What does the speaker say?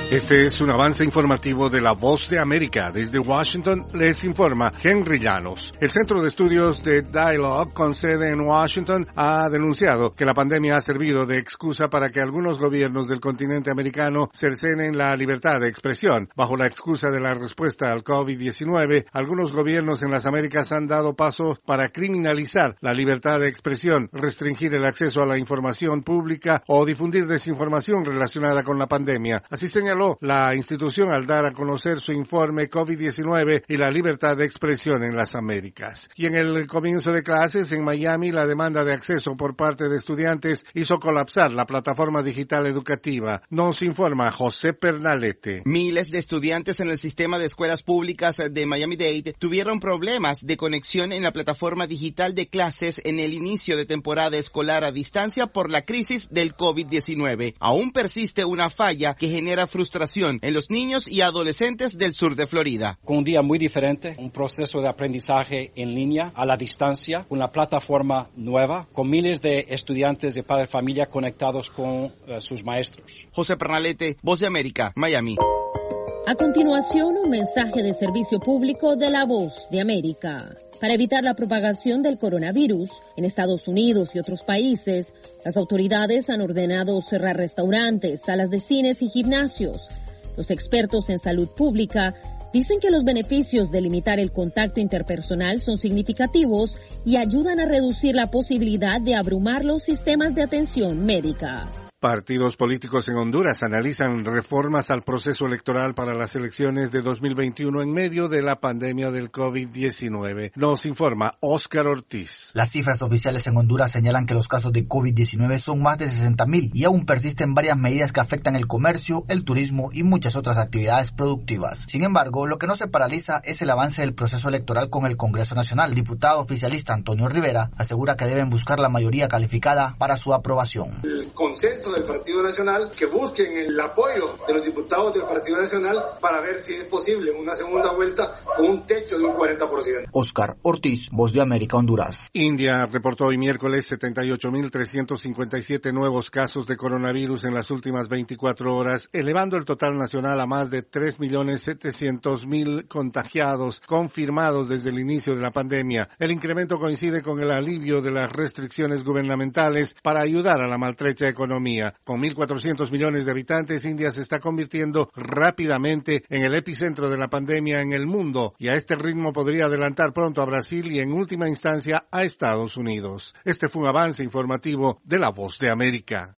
Este es un avance informativo de La Voz de América. Desde Washington les informa Henry Llanos. El Centro de Estudios de Dialogue, con sede en Washington, ha denunciado que la pandemia ha servido de excusa para que algunos gobiernos del continente americano cercenen la libertad de expresión. Bajo la excusa de la respuesta al COVID-19, algunos gobiernos en las Américas han dado pasos para criminalizar la libertad de expresión, restringir el acceso a la información pública o difundir desinformación relacionada con la pandemia. Así señaló la institución al dar a conocer su informe COVID-19 y la libertad de expresión en las Américas. Y en el comienzo de clases en Miami, la demanda de acceso por parte de estudiantes hizo colapsar la plataforma digital educativa. Nos informa José Pernalete. Miles de estudiantes en el sistema de escuelas públicas de Miami-Dade tuvieron problemas de conexión en la plataforma digital de clases en el inicio de temporada escolar a distancia por la crisis del COVID-19. Aún persiste una falla que genera frustración en los niños y adolescentes del sur de Florida. Con un día muy diferente, un proceso de aprendizaje en línea, a la distancia, una plataforma nueva, con miles de estudiantes y padres de familia conectados con sus maestros. José Pernalete, Voz de América, Miami. A continuación, un mensaje de servicio público de La Voz de América. Para evitar la propagación del coronavirus en Estados Unidos y otros países, las autoridades han ordenado cerrar restaurantes, salas de cines y gimnasios. Los expertos en salud pública dicen que los beneficios de limitar el contacto interpersonal son significativos y ayudan a reducir la posibilidad de abrumar los sistemas de atención médica. Partidos políticos en Honduras analizan reformas al proceso electoral para las elecciones de 2021 en medio de la pandemia del COVID-19. Nos informa Óscar Ortiz. Las cifras oficiales en Honduras señalan que los casos de COVID-19 son más de 60,000 y aún persisten varias medidas que afectan el comercio, el turismo y muchas otras actividades productivas. Sin embargo, lo que no se paraliza es el avance del proceso electoral con el Congreso Nacional. El diputado oficialista Antonio Rivera asegura que deben buscar la mayoría calificada para su aprobación. El consenso del Partido Nacional, que busquen el apoyo de los diputados del Partido Nacional para ver si es posible una segunda vuelta con un techo de un 40%. Óscar Ortiz, Voz de América, Honduras. India reportó hoy miércoles 78,357 nuevos casos de coronavirus en las últimas 24 horas, elevando el total nacional a más de 3,700,000 contagiados confirmados desde el inicio de la pandemia. El incremento coincide con el alivio de las restricciones gubernamentales para ayudar a la maltrecha economía. Con 1,400 millones de habitantes, India se está convirtiendo rápidamente en el epicentro de la pandemia en el mundo y a este ritmo podría adelantar pronto a Brasil y en última instancia a Estados Unidos. Este fue un avance informativo de La Voz de América.